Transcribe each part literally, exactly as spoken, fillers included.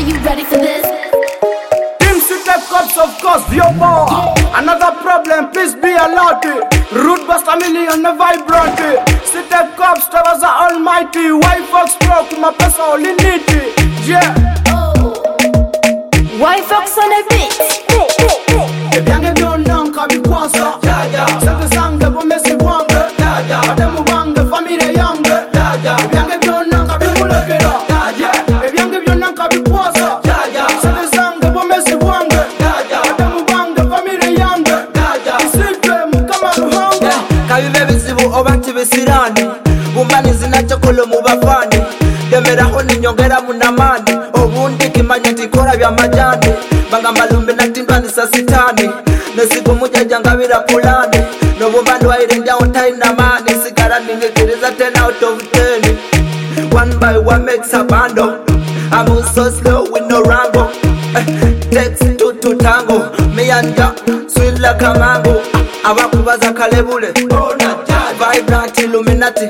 you ready for this? Team City Cops, of course, your boy. Another problem, please be allowed. Root Buster Million, the vibrant. City Cops, that was the almighty. White Fox Pro, my person only need it. Yeah. White Fox on the beat. If you get your name, come be quasa. Set the song, the woman is one. Madam Wang, the family young. If you get your name, come be Mulakera. If you get your name, come be quasa. Set the song, the woman is one. Madam Wang, the family young. Sleep them, come on, hunger. Kabibe bizibu obati besirani Bumani zinachokolo mubafani Demera honi nyongera munamani Obundi kimanya tikora vya majani Banga malumbi na tindwani sasitani Nesiku muja jangavira pulani Nobumbani wa irenja utai na mani Sikara ningekiriza ten out of ten One by one makes a bando I move so slow with no rambo Takes two to tango Me and ya, sweet like a mango Abakubaza kalebule Vibrant Illuminati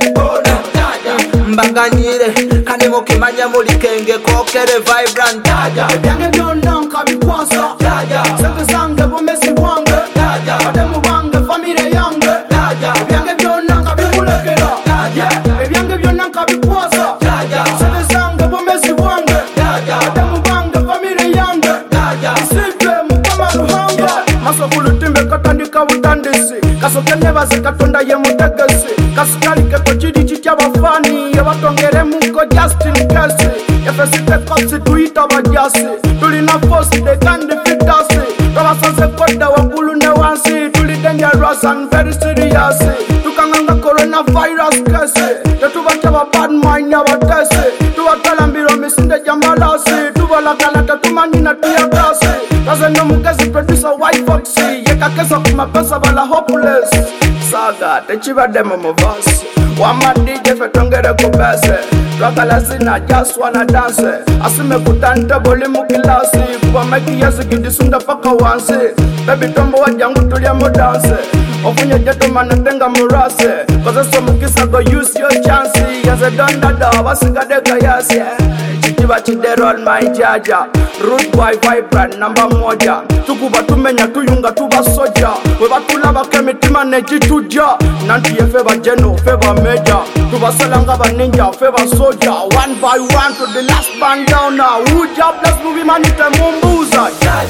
Mbanganyire Kani mukimanya muri kenge kokere vibrant Ebyange byonna nkabikwasa Sente zange bomesi bwange Bademu bange famire yange Ebyange byonna nkabimulekera Ebyange byonna nkabikwasa Sente zange bomesi bwange Bademu bange famire yange Isibe mukama ruhanga Masokulu timbe katandika butandisi Kasoke nebaze katonda ye mutegesi Kasikalike ko chidi chityabafani Yebatongere muko Justin Kelsey Yefesite kopsi tuita bajasi Tulina force they can defeat us Kabasanse koda wakulu ne wansi Tuli dangerous and very serious Tukanganga coronavirus kese Tetubachaba bad mind yabatese Tuwakalambiro misinde jambalasi Tuwalakalata tumanina tuyakasi Kazeno mukezi producer White Foxy Yekakesa kumapesa bala hopeless Saga techiba demo movasi Wama D J fetongere kubese Twakala zina just wanna dance Asime kutante boli mukilasi Kuwa meki yasi kidisunda paka wansi Baby tombo wajangu tulia mudanse Ofunye jeto manetenga murase Koze so mukisa go use your chance Yaze dondada wasigadeka yasi Chichiba chidero on my jaja Root boy vibrant number moja Tukuba tumenya tuyunga tuba soja Weba tulaba kemitima nejichuja Nanti ye feba jeno feba meja Tuba salanga ba ninja feba soja One by one to the last band down now Who job let's movie manite mumbuza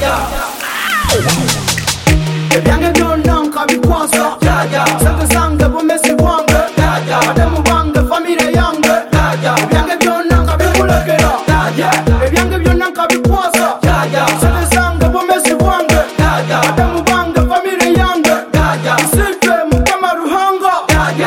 Ebyange byonna nkabikwasa Sente zange bomesi bwange Bademu bange famire yange Ebyange byonna nkabimulekera Ebyange byonna nkabikwasa Sente zange bomesi bwange Bademu bange famire yange Isibe mukama ruhanga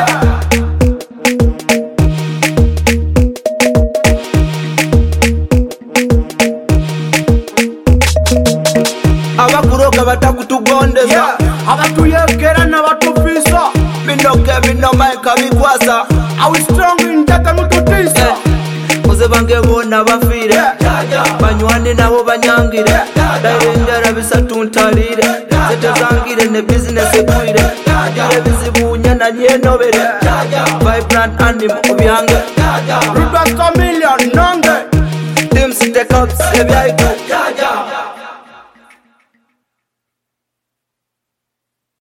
Abakuroga batakutugondeza yeah. Abatuyekera nabatufisa Binoke binoma ikabikwasa Awi strong indaka mututisa Muze bange bona bafire Banywane nabo banyangire Dairengera bisatu ntalire Zete zangire ne business ekwire Agire bizibunya na nyenobere Vibrant animal obyange Root Buster Million nonge Team City Cops ebyaiko